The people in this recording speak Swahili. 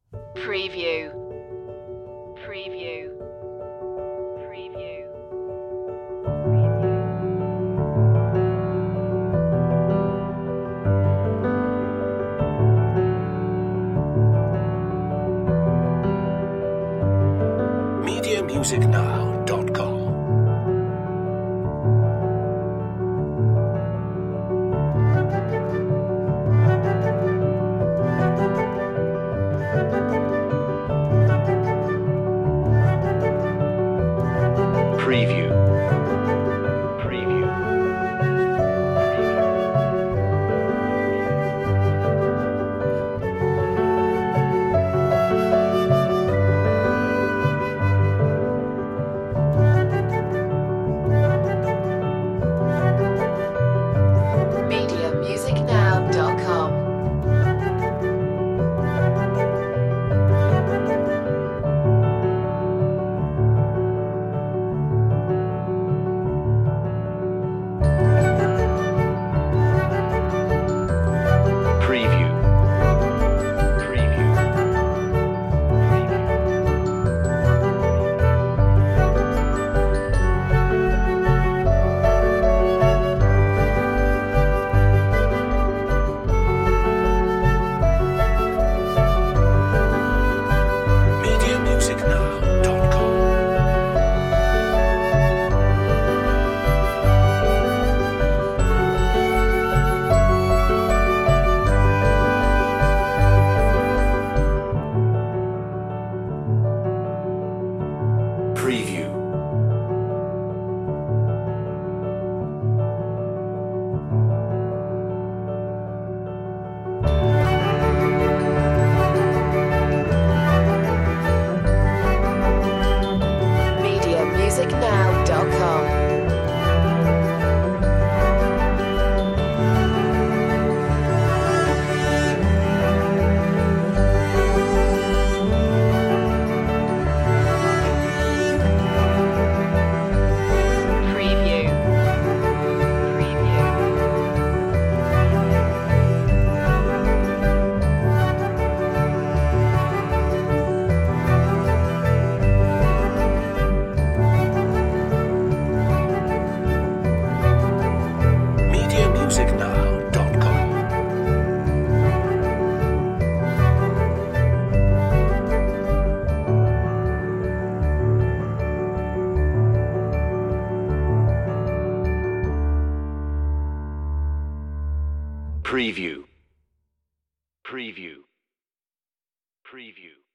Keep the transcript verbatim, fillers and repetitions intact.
Preview. Preview. Preview. media music now dot com. Preview. Preview. media music now dot com. Preview. Preview. media music now dot com. Preview. media music now dot com. Preview. Preview. media music now dot com. Preview. Preview. Preview.